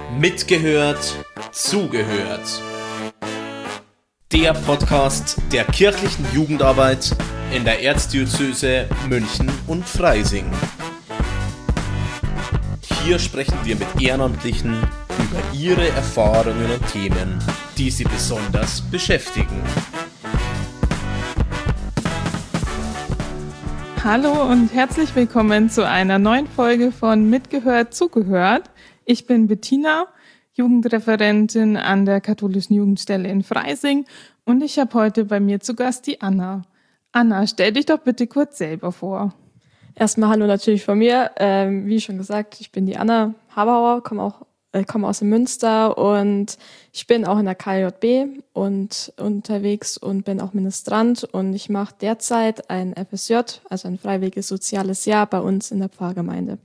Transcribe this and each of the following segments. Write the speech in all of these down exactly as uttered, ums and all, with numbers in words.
Mitgehört, zugehört. Der Podcast der kirchlichen Jugendarbeit in der Erzdiözese München und Freising. Hier sprechen wir mit Ehrenamtlichen über ihre Erfahrungen und Themen, die sie besonders beschäftigen. Hallo und herzlich willkommen zu einer neuen Folge von Mitgehört, zugehört. Ich bin Bettina, Jugendreferentin an der katholischen Jugendstelle in Freising und ich habe heute bei mir zu Gast die Anna. Anna, stell dich doch bitte kurz selber vor. Erstmal hallo natürlich von mir. Ähm, wie schon gesagt, ich bin die Anna Habauer, komme auch äh, komme aus dem Münster und ich bin auch in der K J B und unterwegs und bin auch Ministrant und ich mache derzeit ein F S J, also ein freiwilliges soziales Jahr bei uns in der Pfarrgemeinde.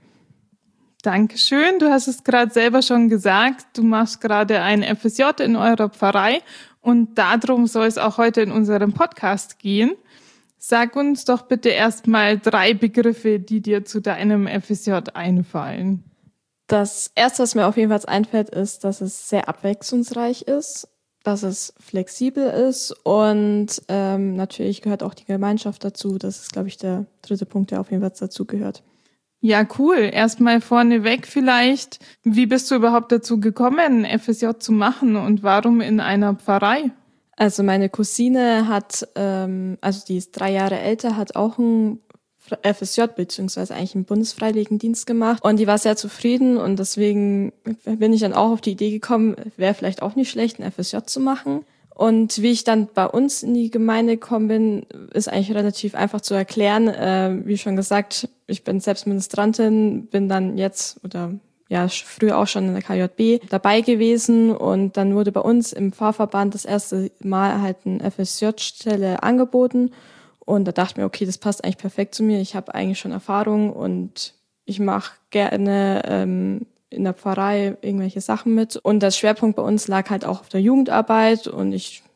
Dankeschön. Du hast es gerade selber schon gesagt. Du machst gerade ein F S J in eurer Pfarrei und darum soll es auch heute in unserem Podcast gehen. Sag uns doch bitte erstmal drei Begriffe, die dir zu deinem F S J einfallen. Das Erste, was mir auf jeden Fall einfällt, ist, dass es sehr abwechslungsreich ist, dass es flexibel ist und ähm, natürlich gehört auch die Gemeinschaft dazu. Das ist, glaube ich, der dritte Punkt, der auf jeden Fall dazu gehört. Ja, cool. Erstmal vorneweg vielleicht, wie bist du überhaupt dazu gekommen, F S J zu machen und warum in einer Pfarrei? Also meine Cousine hat, ähm, also die ist drei Jahre älter, hat auch ein F S J beziehungsweise eigentlich einen Bundesfreiwilligendienst gemacht und die war sehr zufrieden und deswegen bin ich dann auch auf die Idee gekommen, wäre vielleicht auch nicht schlecht, ein F S J zu machen. Und wie ich dann bei uns in die Gemeinde gekommen bin, ist eigentlich relativ einfach zu erklären. Äh, wie schon gesagt, ich bin selbst Ministrantin, bin dann jetzt oder ja früher auch schon in der K J B dabei gewesen und dann wurde bei uns im Pfarrverband das erste Mal halt eine F S J-Stelle angeboten und da dachte ich mir, okay, das passt eigentlich perfekt zu mir. Ich habe eigentlich schon Erfahrung und ich mache gerne ähm, in der Pfarrei irgendwelche Sachen mit. Und das Schwerpunkt bei uns lag halt auch auf der Jugendarbeit und ich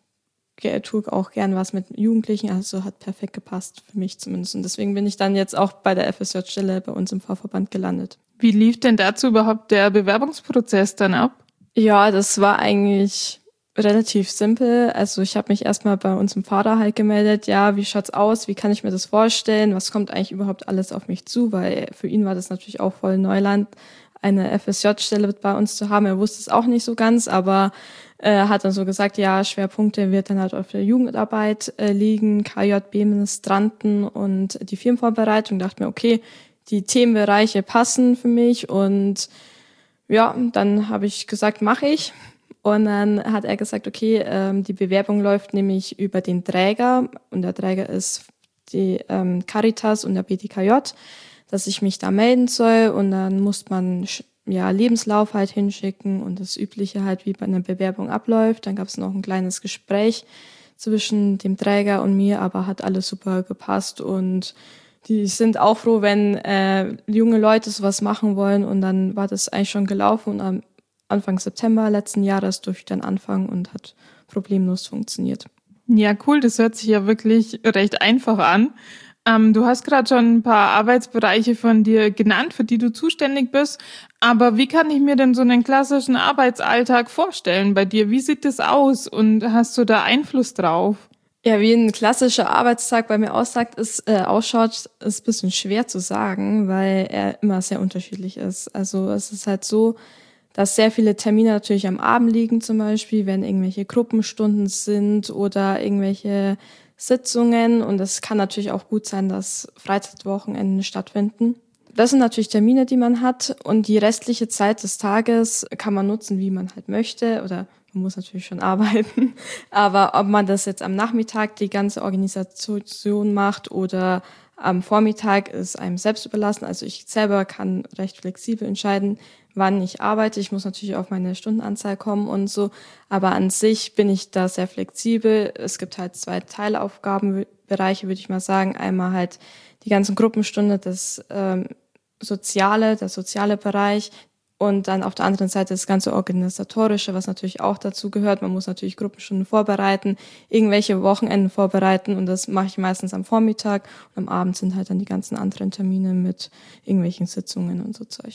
tue auch gern was mit Jugendlichen, also hat perfekt gepasst für mich zumindest. Und deswegen bin ich dann jetzt auch bei der F S J-Stelle bei uns im Pfarrverband gelandet. Wie lief denn dazu überhaupt der Bewerbungsprozess dann ab? Ja, das war eigentlich relativ simpel. Also ich habe mich erstmal bei uns im Pfarrer halt gemeldet, ja, wie schaut's aus, wie kann ich mir das vorstellen, was kommt eigentlich überhaupt alles auf mich zu, weil für ihn war das natürlich auch voll Neuland, eine F S J-Stelle bei uns zu haben. Er wusste es auch nicht so ganz, aber er äh, hat dann so gesagt, ja, Schwerpunkte wird dann halt auf der Jugendarbeit äh, liegen, K J B-Ministranten und die Firmenvorbereitung. Ich dachte mir, okay, die Themenbereiche passen für mich und ja, dann habe ich gesagt, mache ich. Und dann hat er gesagt, okay, ähm, die Bewerbung läuft nämlich über den Träger und der Träger ist die ähm, Caritas und der B T K J, dass ich mich da melden soll und dann muss man ja Lebenslauf halt hinschicken und das Übliche halt, wie bei einer Bewerbung abläuft. Dann gab es noch ein kleines Gespräch zwischen dem Träger und mir, aber hat alles super gepasst und die sind auch froh, wenn äh, junge Leute sowas machen wollen und dann war das eigentlich schon gelaufen und am Anfang September letzten Jahres durfte ich dann anfangen und hat problemlos funktioniert. Ja, cool, das hört sich ja wirklich recht einfach an. Ähm, du hast gerade schon ein paar Arbeitsbereiche von dir genannt, für die du zuständig bist. Aber wie kann ich mir denn so einen klassischen Arbeitsalltag vorstellen bei dir? Wie sieht das aus und hast du da Einfluss drauf? Ja, wie ein klassischer Arbeitstag bei mir aussagt, ist, äh, ausschaut, ist ein bisschen schwer zu sagen, weil er immer sehr unterschiedlich ist. Also es ist halt so, dass sehr viele Termine natürlich am Abend liegen zum Beispiel, wenn irgendwelche Gruppenstunden sind oder irgendwelche Sitzungen. Und es kann natürlich auch gut sein, dass Freizeitwochenenden stattfinden. Das sind natürlich Termine, die man hat. Und die restliche Zeit des Tages kann man nutzen, wie man halt möchte. Oder man muss natürlich schon arbeiten. Aber ob man das jetzt am Nachmittag die ganze Organisation macht oder am Vormittag, ist einem selbst überlassen. Also ich selber kann recht flexibel entscheiden, wann ich arbeite. Ich muss natürlich auf meine Stundenanzahl kommen und so. Aber an sich bin ich da sehr flexibel. Es gibt halt zwei Teilaufgabenbereiche, würde ich mal sagen. Einmal halt die ganzen Gruppenstunde, das ähm, Soziale, der soziale Bereich. Und dann auf der anderen Seite das ganze Organisatorische, was natürlich auch dazu gehört. Man muss natürlich Gruppenstunden vorbereiten, irgendwelche Wochenenden vorbereiten und das mache ich meistens am Vormittag. Und am Abend sind halt dann die ganzen anderen Termine mit irgendwelchen Sitzungen und so Zeug.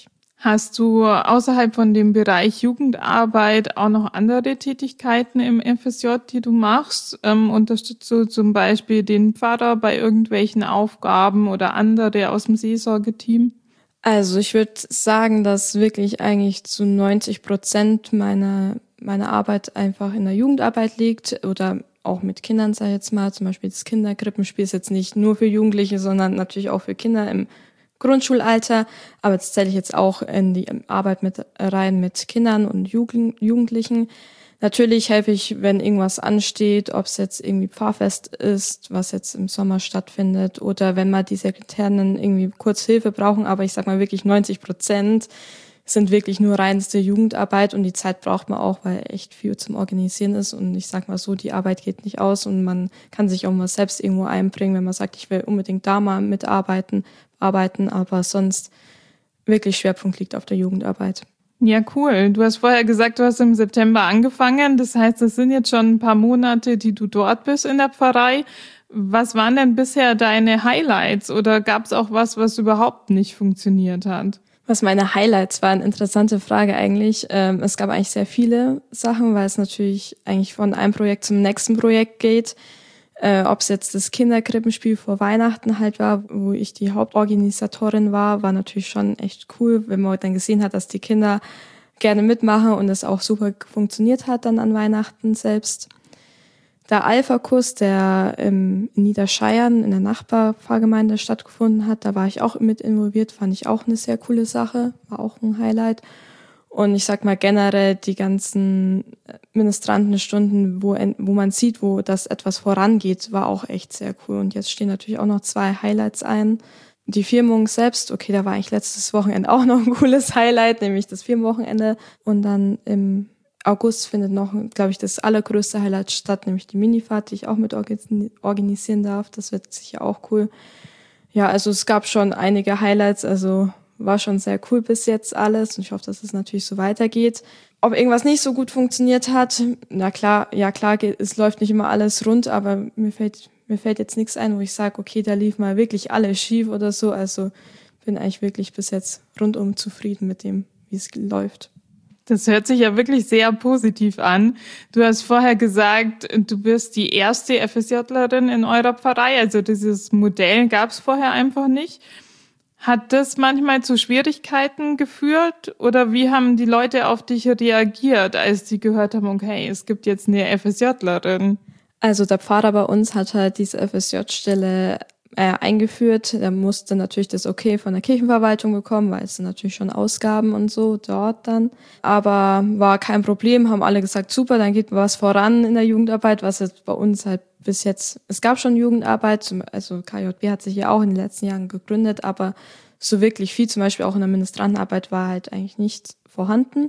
Hast du außerhalb von dem Bereich Jugendarbeit auch noch andere Tätigkeiten im F S J, die du machst? Ähm, unterstützt du zum Beispiel den Pfarrer bei irgendwelchen Aufgaben oder andere aus dem Seelsorgeteam? Also ich würde sagen, dass wirklich eigentlich zu neunzig Prozent meiner, meiner Arbeit einfach in der Jugendarbeit liegt oder auch mit Kindern, sag ich jetzt mal. Zum Beispiel das Kinderkrippenspiel ist jetzt nicht nur für Jugendliche, sondern natürlich auch für Kinder im Grundschulalter. Aber das zähle ich jetzt auch in die Arbeit mit rein mit Kindern und Jugend, Jugendlichen. Natürlich helfe ich, wenn irgendwas ansteht, ob es jetzt irgendwie Pfarrfest ist, was jetzt im Sommer stattfindet, oder wenn mal die Sekretärinnen irgendwie kurz Hilfe brauchen. Aber ich sag mal wirklich neunzig Prozent sind wirklich nur reinste Jugendarbeit und die Zeit braucht man auch, weil echt viel zum Organisieren ist. Und ich sag mal so, die Arbeit geht nicht aus und man kann sich auch mal selbst irgendwo einbringen, wenn man sagt, ich will unbedingt da mal mitarbeiten, arbeiten, aber sonst wirklich Schwerpunkt liegt auf der Jugendarbeit. Ja, cool. Du hast vorher gesagt, du hast im September angefangen. Das heißt, es sind jetzt schon ein paar Monate, die du dort bist in der Pfarrei. Was waren denn bisher deine Highlights oder gab es auch was, was überhaupt nicht funktioniert hat? Was meine Highlights waren, interessante Frage eigentlich. Ähm, es gab eigentlich sehr viele Sachen, weil es natürlich eigentlich von einem Projekt zum nächsten Projekt geht. Äh, ob es jetzt das Kinderkrippenspiel vor Weihnachten halt war, wo ich die Hauptorganisatorin war, war natürlich schon echt cool, wenn man dann gesehen hat, dass die Kinder gerne mitmachen und es auch super funktioniert hat dann an Weihnachten selbst. Der Alpha-Kurs, der ähm, in Niederscheiern in der Nachbarpfarrgemeinde stattgefunden hat, da war ich auch mit involviert, fand ich auch eine sehr coole Sache, war auch ein Highlight. Und ich sag mal generell die ganzen Ministrantenstunden, wo, wo man sieht, wo das etwas vorangeht, war auch echt sehr cool. Und jetzt stehen natürlich auch noch zwei Highlights ein. Die Firmung selbst, okay, da war eigentlich letztes Wochenende auch noch ein cooles Highlight, nämlich das Firmenwochenende. Und dann im August findet noch, glaube ich, das allergrößte Highlight statt, nämlich die Minifahrt, die ich auch mit organisieren darf. Das wird sicher auch cool. Ja, also es gab schon einige Highlights, also war schon sehr cool bis jetzt alles und ich hoffe, dass es natürlich so weitergeht. Ob irgendwas nicht so gut funktioniert hat, na klar, ja klar, es läuft nicht immer alles rund, aber mir fällt mir fällt jetzt nichts ein, wo ich sage, okay, da lief mal wirklich alles schief oder so. Also bin eigentlich wirklich bis jetzt rundum zufrieden mit dem, wie es läuft. Das hört sich ja wirklich sehr positiv an. Du hast vorher gesagt, du bist die erste FSJlerin in eurer Pfarrei, also dieses Modell gab es vorher einfach nicht. Hat das manchmal zu Schwierigkeiten geführt oder wie haben die Leute auf dich reagiert, als sie gehört haben, okay, es gibt jetzt eine FSJlerin? Also der Pfarrer bei uns hat halt diese F S J-Stelle äh, eingeführt. Der musste natürlich das Okay von der Kirchenverwaltung bekommen, weil es sind natürlich schon Ausgaben und so dort dann. Aber war kein Problem, haben alle gesagt, super, dann geht was voran in der Jugendarbeit, was jetzt bei uns halt bis jetzt, es gab schon Jugendarbeit, also K J B hat sich ja auch in den letzten Jahren gegründet, aber so wirklich viel, zum Beispiel auch in der Ministrantenarbeit, war halt eigentlich nicht vorhanden.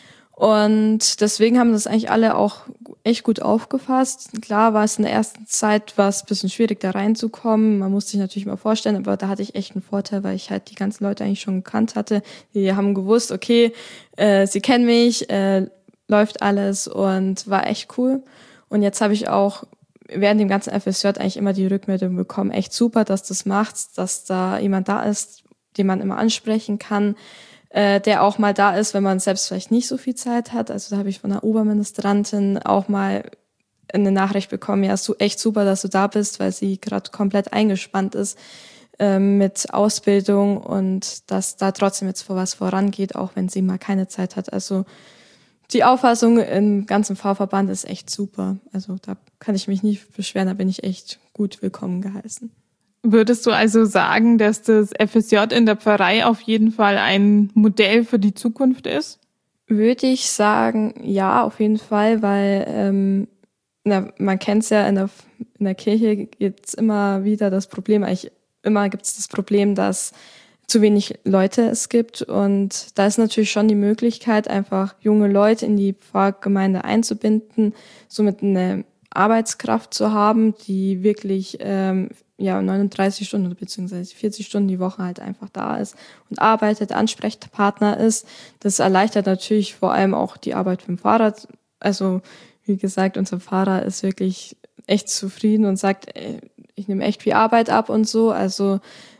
Und deswegen haben das eigentlich alle auch echt gut aufgefasst. Klar war es in der ersten Zeit war es ein bisschen schwierig, da reinzukommen. Man musste sich natürlich mal vorstellen, aber da hatte ich echt einen Vorteil, weil ich halt die ganzen Leute eigentlich schon gekannt hatte. Die haben gewusst, okay, äh, sie kennen mich, äh, läuft alles und war echt cool. Und jetzt habe ich auch während dem ganzen F S J eigentlich immer die Rückmeldung bekommen, echt super, dass du das machst, dass da jemand da ist, den man immer ansprechen kann, äh, der auch mal da ist, wenn man selbst vielleicht nicht so viel Zeit hat. Also da habe ich von der Oberministrantin auch mal eine Nachricht bekommen, ja, so echt super, dass du da bist, weil sie gerade komplett eingespannt ist äh, mit Ausbildung und dass da trotzdem jetzt vor was vorangeht, auch wenn sie mal keine Zeit hat. Also die Auffassung im ganzen Pfarrverband ist echt super. Also da kann ich mich nicht beschweren, da bin ich echt gut willkommen geheißen. Würdest du also sagen, dass das F S J in der Pfarrei auf jeden Fall ein Modell für die Zukunft ist? Würde ich sagen, ja, auf jeden Fall, weil ähm, na, man kennt es ja, in der, in der Kirche gibt es immer wieder das Problem, eigentlich immer gibt es das Problem, dass zu wenig Leute es gibt und da ist natürlich schon die Möglichkeit, einfach junge Leute in die Pfarrgemeinde einzubinden, somit eine Arbeitskraft zu haben, die wirklich ähm, ja neununddreißig Stunden beziehungsweise vierzig Stunden die Woche halt einfach da ist und arbeitet, Ansprechpartner ist. Das erleichtert natürlich vor allem auch die Arbeit für den Pfarrer. Also wie gesagt, unser Pfarrer ist wirklich echt zufrieden und sagt, ey, ich nehme echt viel Arbeit ab und so. Also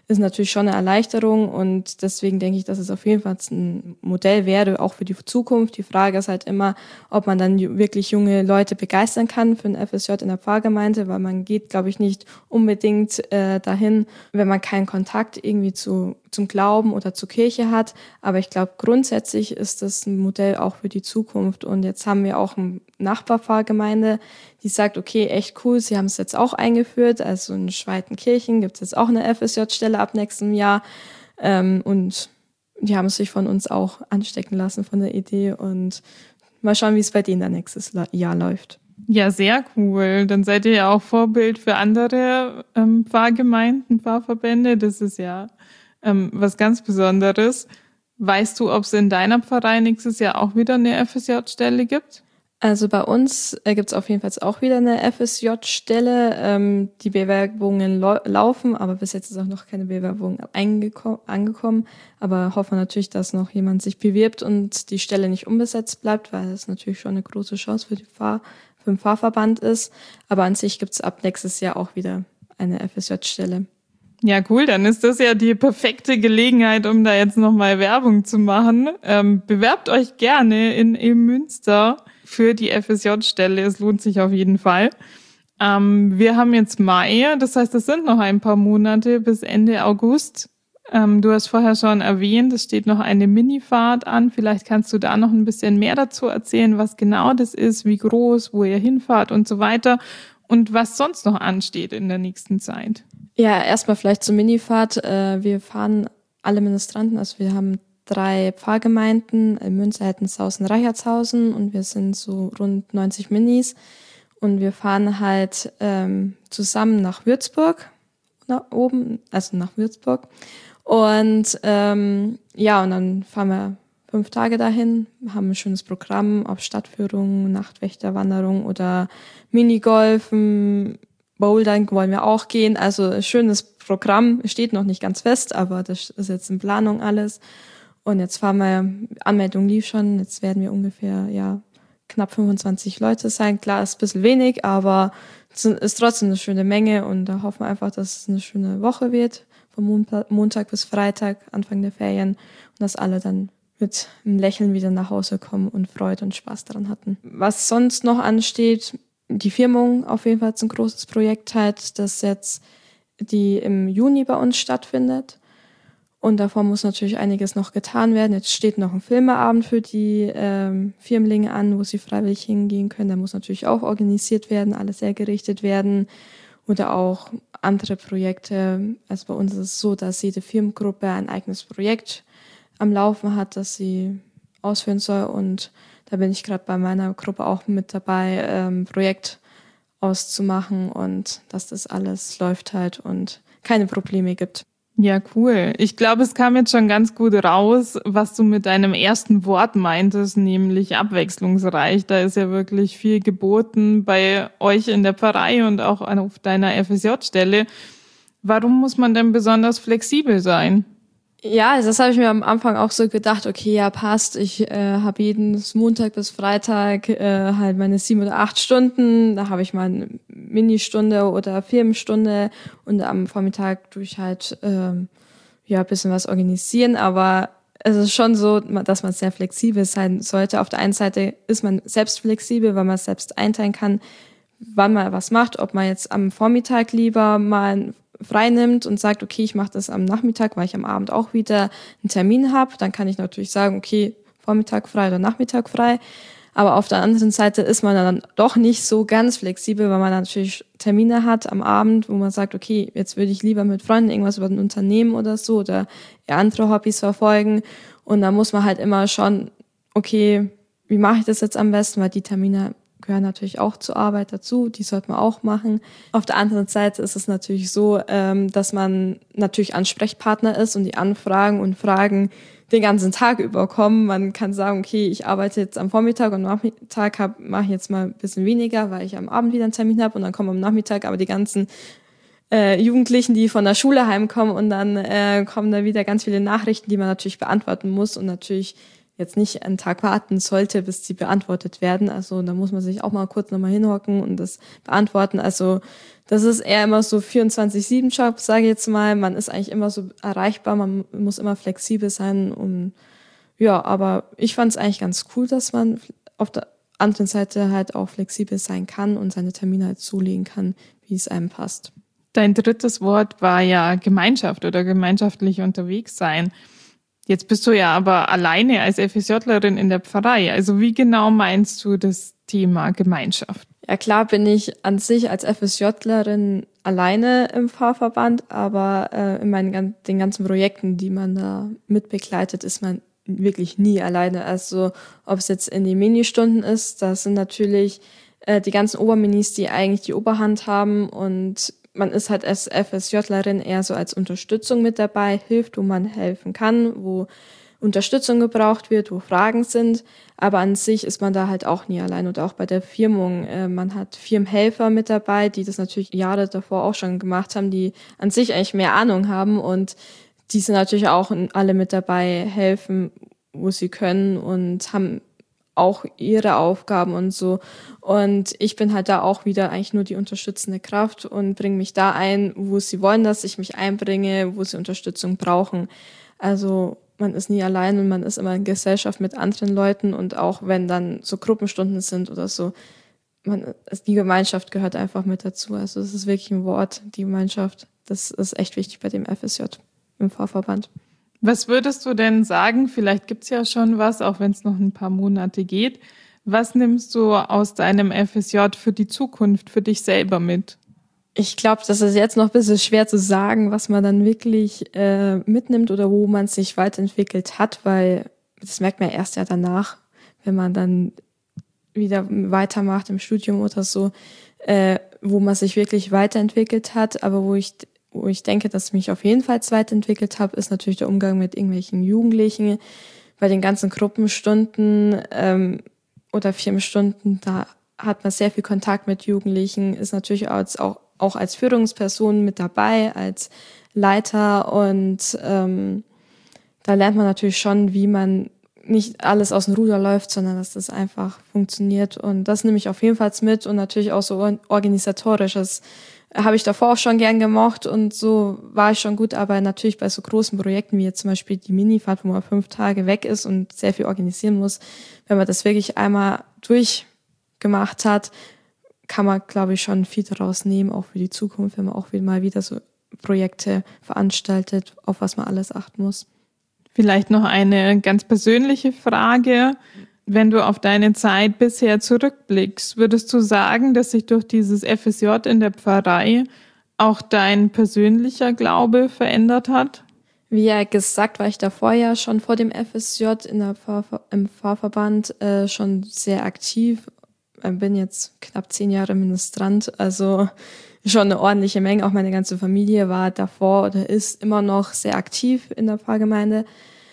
ist natürlich schon eine Erleichterung und deswegen denke ich, dass es auf jeden Fall ein Modell wäre, auch für die Zukunft. Die Frage ist halt immer, ob man dann wirklich junge Leute begeistern kann für ein F S J in der Pfarrgemeinde, weil man geht, glaube ich, nicht unbedingt äh, dahin, wenn man keinen Kontakt irgendwie zu zum Glauben oder zur Kirche hat. Aber ich glaube, grundsätzlich ist das ein Modell auch für die Zukunft. Und jetzt haben wir auch eine Nachbarpfarrgemeinde, die sagt, okay, echt cool, sie haben es jetzt auch eingeführt. Also in Schweitenkirchen gibt es jetzt auch eine F S J-Stelle ab nächstem Jahr. Ähm, und die haben sich von uns auch anstecken lassen von der Idee. Und mal schauen, wie es bei denen dann nächstes Jahr läuft. Ja, sehr cool. Dann seid ihr ja auch Vorbild für andere ähm, Pfarrgemeinden, Pfarrverbände. Das ist ja ähm, was ganz Besonderes. Weißt du, ob es in deiner Pfarrei nächstes Jahr auch wieder eine F S J-Stelle gibt? Also bei uns äh, gibt es auf jeden Fall auch wieder eine F S J-Stelle. Ähm, die Bewerbungen lo- laufen, aber bis jetzt ist auch noch keine Bewerbung eingeko- angekommen. Aber hoffen natürlich, dass noch jemand sich bewirbt und die Stelle nicht unbesetzt bleibt, weil es natürlich schon eine große Chance für, die Pfarr- für den Pfarrverband ist. Aber an sich gibt es ab nächstes Jahr auch wieder eine F S J-Stelle. Ja, cool, dann ist das ja die perfekte Gelegenheit, um da jetzt nochmal Werbung zu machen. Ähm, bewerbt euch gerne in, in Münster für die F S J-Stelle, es lohnt sich auf jeden Fall. Ähm, wir haben jetzt Mai, das heißt, es sind noch ein paar Monate bis Ende August. Ähm, du hast vorher schon erwähnt, es steht noch eine Minifahrt an. Vielleicht kannst du da noch ein bisschen mehr dazu erzählen, was genau das ist, wie groß, wo ihr hinfahrt und so weiter und was sonst noch ansteht in der nächsten Zeit. Ja, erstmal vielleicht zur Minifahrt. Wir fahren alle Ministranten, also wir haben drei Pfarrgemeinden, in Münster, Hettenshausen, Reichertshausen und wir sind so rund neunzig Minis und wir fahren halt ähm, zusammen nach Würzburg, nach oben, also nach Würzburg und ähm, ja, und dann fahren wir fünf Tage dahin, haben ein schönes Programm, ob Stadtführung, Nachtwächterwanderung oder Minigolfen, Bouldern wollen wir auch gehen, also ein schönes Programm, steht noch nicht ganz fest, aber das ist jetzt in Planung alles. Und jetzt fahren wir, Anmeldung lief schon, jetzt werden wir ungefähr ja knapp fünfundzwanzig Leute sein. Klar, ist ein bisschen wenig, aber es ist trotzdem eine schöne Menge und da hoffen wir einfach, dass es eine schöne Woche wird, von Montag bis Freitag, Anfang der Ferien und dass alle dann mit einem Lächeln wieder nach Hause kommen und Freude und Spaß daran hatten. Was sonst noch ansteht, die Firmung auf jeden Fall ist ein großes Projekt halt, das jetzt die im Juni bei uns stattfindet. Und davor muss natürlich einiges noch getan werden. Jetzt steht noch ein Filmeabend für die ähm, Firmlinge an, wo sie freiwillig hingehen können. Der muss natürlich auch organisiert werden, alles hergerichtet werden. Oder auch andere Projekte. Also bei uns ist es so, dass jede Firmengruppe ein eigenes Projekt am Laufen hat, das sie ausführen soll. Und da bin ich gerade bei meiner Gruppe auch mit dabei, ähm, Projekt auszumachen und dass das alles läuft halt und keine Probleme gibt. Ja, cool. Ich glaube, es kam jetzt schon ganz gut raus, was du mit deinem ersten Wort meintest, nämlich abwechslungsreich. Da ist ja wirklich viel geboten bei euch in der Pfarrei und auch auf deiner F S J-Stelle. Warum muss man denn besonders flexibel sein? Ja, also das habe ich mir am Anfang auch so gedacht, okay, ja, passt, ich äh, habe jeden Montag bis Freitag äh, halt meine sieben oder acht Stunden, da habe ich mal eine Ministunde oder Firmenstunde und am Vormittag tue ich halt ähm, ja ein bisschen was organisieren, aber es ist schon so, dass man sehr flexibel sein sollte. Auf der einen Seite ist man selbst flexibel, weil man selbst einteilen kann, wann man was macht, ob man jetzt am Vormittag lieber mal frei nimmt und sagt, okay, ich mache das am Nachmittag, weil ich am Abend auch wieder einen Termin habe. Dann kann ich natürlich sagen, okay, Vormittag frei oder Nachmittag frei. Aber auf der anderen Seite ist man dann doch nicht so ganz flexibel, weil man natürlich Termine hat am Abend, wo man sagt, okay, jetzt würde ich lieber mit Freunden irgendwas über ein Unternehmen oder so oder andere Hobbys verfolgen. Und da muss man halt immer schauen, okay, wie mache ich das jetzt am besten, weil die Termine gehören natürlich auch zur Arbeit dazu, die sollte man auch machen. Auf der anderen Seite ist es natürlich so, dass man natürlich Ansprechpartner ist und die Anfragen und Fragen den ganzen Tag über kommen. Man kann sagen, okay, ich arbeite jetzt am Vormittag und am Nachmittag mache ich jetzt mal ein bisschen weniger, weil ich am Abend wieder einen Termin habe und dann kommen am Nachmittag aber die ganzen äh, Jugendlichen, die von der Schule heimkommen und dann äh, kommen da wieder ganz viele Nachrichten, die man natürlich beantworten muss und natürlich jetzt nicht einen Tag warten sollte, bis die beantwortet werden. Also da muss man sich auch mal kurz nochmal hinhocken und das beantworten. Also das ist eher immer so vierundzwanzig sieben Job, sage ich jetzt mal. Man ist eigentlich immer so erreichbar, man muss immer flexibel sein. Und ja, aber ich fand es eigentlich ganz cool, dass man auf der anderen Seite halt auch flexibel sein kann und seine Termine halt zulegen kann, wie es einem passt. Dein drittes Wort war ja Gemeinschaft oder gemeinschaftlich unterwegs sein. Jetzt bist du ja aber alleine als FSJlerin in der Pfarrei. Also wie genau meinst du das Thema Gemeinschaft? Ja, klar bin ich an sich als FSJlerin alleine im Pfarrverband, aber äh, in meinen den ganzen Projekten, die man da mitbegleitet, ist man wirklich nie alleine. Also ob es jetzt in die Ministunden ist, das sind natürlich äh, die ganzen Oberminis, die eigentlich die Oberhand haben, und man ist halt als FSJlerin eher so als Unterstützung mit dabei, hilft, wo man helfen kann, wo Unterstützung gebraucht wird, wo Fragen sind. Aber an sich ist man da halt auch nie allein. Und auch bei der Firmung, äh, man hat Firmenhelfer mit dabei, die das natürlich Jahre davor auch schon gemacht haben, die an sich eigentlich mehr Ahnung haben, und die sind natürlich auch alle mit dabei, helfen, wo sie können, und haben auch ihre Aufgaben und so. Und ich bin halt da auch wieder eigentlich nur die unterstützende Kraft und bringe mich da ein, wo sie wollen, dass ich mich einbringe, wo sie Unterstützung brauchen. Also man ist nie allein und man ist immer in Gesellschaft mit anderen Leuten, und auch wenn dann so Gruppenstunden sind oder so, man, die Gemeinschaft gehört einfach mit dazu. Also das ist wirklich ein Wort, die Gemeinschaft. Das ist echt wichtig bei dem F S J im Pfarrverband. Was würdest du denn sagen, vielleicht gibt's ja schon was, auch wenn es noch ein paar Monate geht, was nimmst du aus deinem F S J für die Zukunft, für dich selber mit? Ich glaube, das ist jetzt noch ein bisschen schwer zu sagen, was man dann wirklich äh, mitnimmt oder wo man sich weiterentwickelt hat, weil das merkt man erst ja danach, wenn man dann wieder weitermacht im Studium oder so, äh, wo man sich wirklich weiterentwickelt hat. Aber wo ich wo ich denke, dass ich mich auf jeden Fall weiterentwickelt habe, ist natürlich der Umgang mit irgendwelchen Jugendlichen. Bei den ganzen Gruppenstunden ähm, oder Firmenstunden, da hat man sehr viel Kontakt mit Jugendlichen, ist natürlich als, auch, auch als Führungsperson mit dabei, als Leiter, und ähm, da lernt man natürlich schon, wie man nicht alles aus dem Ruder läuft, sondern dass das einfach funktioniert, und das nehme ich auf jeden Fall mit, und natürlich auch so organisatorisches habe ich davor auch schon gern gemocht, und so war ich schon gut, aber natürlich bei so großen Projekten wie jetzt zum Beispiel die Minifahrt, wo man fünf Tage weg ist und sehr viel organisieren muss, wenn man das wirklich einmal durchgemacht hat, kann man, glaube ich, schon viel daraus nehmen, auch für die Zukunft, wenn man auch mal wieder so Projekte veranstaltet, auf was man alles achten muss. Vielleicht noch eine ganz persönliche Frage. Wenn du auf deine Zeit bisher zurückblickst, würdest du sagen, dass sich durch dieses F S J in der Pfarrei auch dein persönlicher Glaube verändert hat? Wie ja gesagt, war ich davor ja schon vor dem F S J in der Pfarr- im Pfarrverband äh, schon sehr aktiv. Ich bin jetzt knapp zehn Jahre Ministrant, also schon eine ordentliche Menge. Auch meine ganze Familie war davor oder ist immer noch sehr aktiv in der Pfarrgemeinde.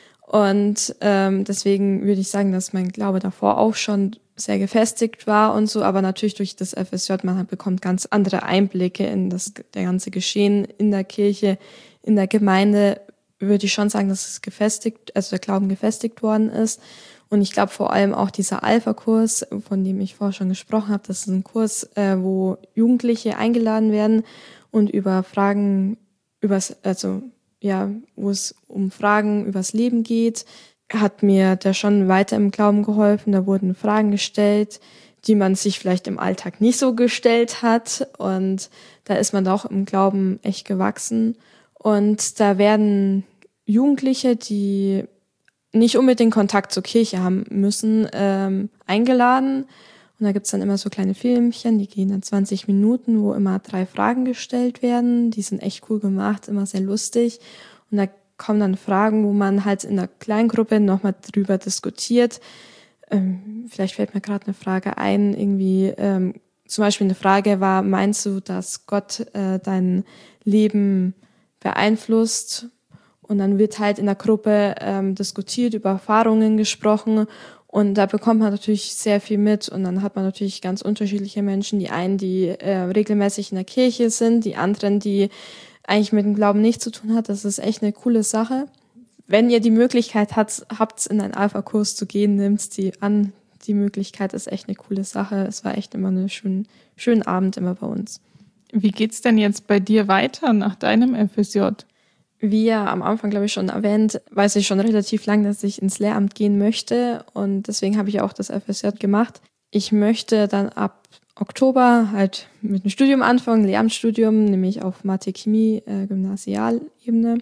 Und ähm, deswegen würde ich sagen, dass mein Glaube davor auch schon sehr gefestigt war und so, aber natürlich durch das F S J, man bekommt ganz andere Einblicke in das der ganze Geschehen in der Kirche, in der Gemeinde, würde ich schon sagen, dass es gefestigt, also der Glauben gefestigt worden ist. Und ich glaube vor allem auch dieser Alpha-Kurs, von dem ich vorher schon gesprochen habe, das ist ein Kurs, äh, wo Jugendliche eingeladen werden und über Fragen, übers, also ja, wo es um Fragen übers Leben geht, hat mir da schon weiter im Glauben geholfen. Da wurden Fragen gestellt, die man sich vielleicht im Alltag nicht so gestellt hat. Und da ist man auch im Glauben echt gewachsen. Und da werden Jugendliche, die nicht unbedingt Kontakt zur Kirche haben müssen, ähm, eingeladen. Und da gibt's dann immer so kleine Filmchen, die gehen dann zwanzig Minuten, wo immer drei Fragen gestellt werden. Die sind echt cool gemacht, immer sehr lustig. Und da kommen dann Fragen, wo man halt in der Kleingruppe nochmal drüber diskutiert. Ähm, vielleicht fällt mir gerade eine Frage ein, irgendwie ähm, zum Beispiel eine Frage war, meinst du, dass Gott äh, dein Leben beeinflusst? Und dann wird halt in der Gruppe ähm, diskutiert, über Erfahrungen gesprochen. Und da bekommt man natürlich sehr viel mit, und dann hat man natürlich ganz unterschiedliche Menschen. Die einen, die äh, regelmäßig in der Kirche sind, die anderen, die eigentlich mit dem Glauben nichts zu tun hat. Das ist echt eine coole Sache. wenn ihr die Möglichkeit habt, habt in einen Alpha-Kurs zu gehen, nehmt die an. Die Möglichkeit ist echt eine coole Sache. Es war echt immer einen schönen, schönen Abend immer bei uns. Wie geht's denn jetzt bei dir weiter nach deinem F S J? Wie ja am Anfang, glaube ich, schon erwähnt, weiß ich schon relativ lang, dass ich ins Lehramt gehen möchte. Und deswegen habe ich auch das F S J gemacht. Ich möchte dann ab Oktober halt mit dem Studium anfangen, Lehramtsstudium, nämlich auf Mathe, Chemie, äh, Gymnasialebene.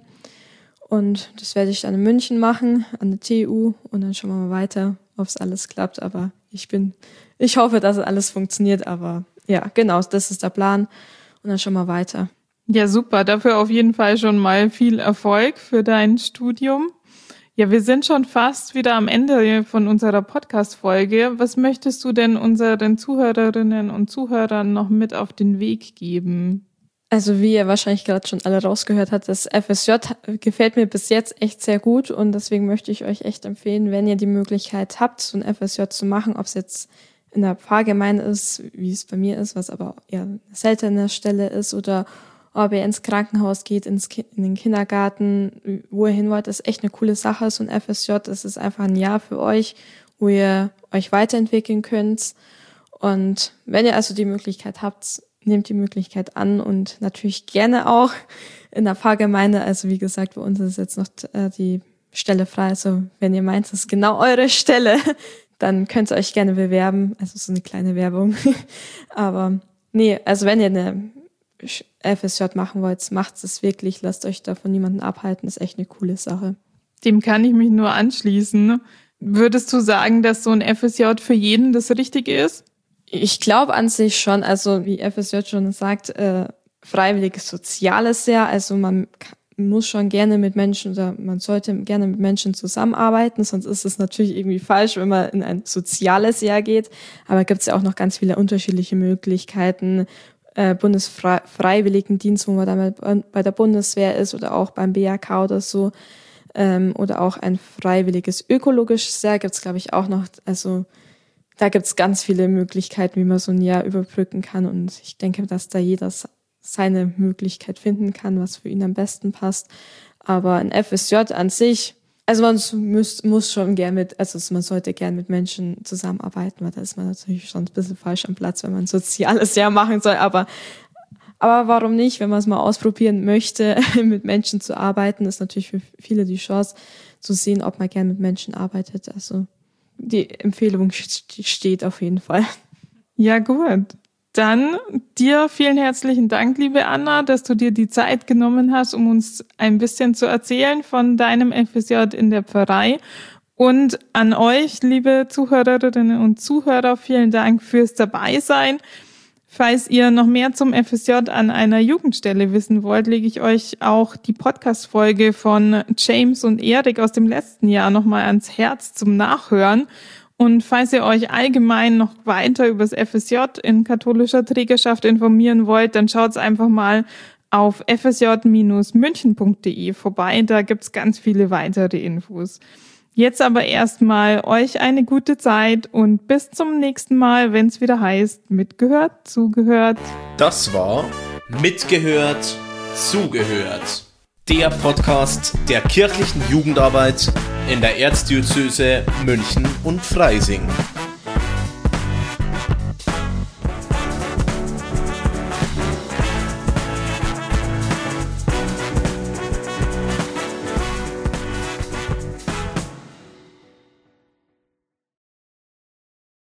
Und das werde ich dann in München machen, an der T U. Und dann schauen wir mal weiter, ob es alles klappt. Aber ich bin, ich hoffe, dass alles funktioniert. Aber ja, genau, das ist der Plan. Und dann schauen wir weiter. Ja, super. Dafür auf jeden Fall schon mal viel Erfolg für dein Studium. Ja, wir sind schon fast wieder am Ende von unserer Podcast-Folge. Was möchtest du denn unseren Zuhörerinnen und Zuhörern noch mit auf den Weg geben? Also wie ihr wahrscheinlich gerade schon alle rausgehört habt, das F S J gefällt mir bis jetzt echt sehr gut und deswegen möchte ich euch echt empfehlen, wenn ihr die Möglichkeit habt, so ein F S J zu machen, ob es jetzt in der Pfarrgemeinde ist, wie es bei mir ist, was aber eher eine seltene Stelle ist, oder ob ihr ins Krankenhaus geht, ins Ki- in den Kindergarten, wo ihr hin wollt, ist echt eine coole Sache, so ein F S J. Das ist einfach ein Jahr für euch, wo ihr euch weiterentwickeln könnt. Und wenn ihr also die Möglichkeit habt, nehmt die Möglichkeit an und natürlich gerne auch in der Pfarrgemeinde. Also wie gesagt, bei uns ist jetzt noch äh, die Stelle frei. Also wenn ihr meint, das ist genau eure Stelle, dann könnt ihr euch gerne bewerben. Also so eine kleine Werbung. Aber nee, also wenn ihr eine F S J machen wollt, macht es wirklich, lasst euch da von niemandem abhalten, ist echt eine coole Sache. Dem kann ich mich nur anschließen. Würdest du sagen, dass so ein F S J für jeden das Richtige ist? Ich glaube an sich schon, also wie F S J schon sagt, äh, freiwilliges soziales Jahr, also man muss schon gerne mit Menschen oder man sollte gerne mit Menschen zusammenarbeiten, sonst ist es natürlich irgendwie falsch, wenn man in ein soziales Jahr geht, aber gibt es ja auch noch ganz viele unterschiedliche Möglichkeiten, Bundesfreiwilligendienst, wo man dann bei der Bundeswehr ist oder auch beim B A K oder so, ähm, oder auch ein freiwilliges ökologisches Jahr gibt's glaube ich auch noch. Also da gibt's ganz viele Möglichkeiten, wie man so ein Jahr überbrücken kann und ich denke, dass da jeder seine Möglichkeit finden kann, was für ihn am besten passt. Aber ein F S J an sich, also man muss, muss schon gern mit, also man sollte gern mit Menschen zusammenarbeiten, weil da ist man natürlich schon ein bisschen falsch am Platz, wenn man ein soziales Jahr machen soll, aber, aber warum nicht, wenn man es mal ausprobieren möchte, mit Menschen zu arbeiten, ist natürlich für viele die Chance zu sehen, ob man gern mit Menschen arbeitet, also die Empfehlung steht auf jeden Fall. Ja, gut. Dann dir vielen herzlichen Dank, liebe Anna, dass du dir die Zeit genommen hast, um uns ein bisschen zu erzählen von deinem F S J in der Pfarrei. Und an euch, liebe Zuhörerinnen und Zuhörer, vielen Dank fürs Dabeisein. Falls ihr noch mehr zum F S J an einer Jugendstelle wissen wollt, lege ich euch auch die Podcast-Folge von James und Erik aus dem letzten Jahr nochmal ans Herz zum Nachhören. Und falls ihr euch allgemein noch weiter über das F S J in katholischer Trägerschaft informieren wollt, dann schaut einfach mal auf f s j Bindestrich münchen punkt d e vorbei. Da gibt's ganz viele weitere Infos. Jetzt aber erstmal euch eine gute Zeit und bis zum nächsten Mal, wenn es wieder heißt, mitgehört, zugehört. Das war Mitgehört, zugehört. Der Podcast der kirchlichen Jugendarbeit in der Erzdiözese München und Freising.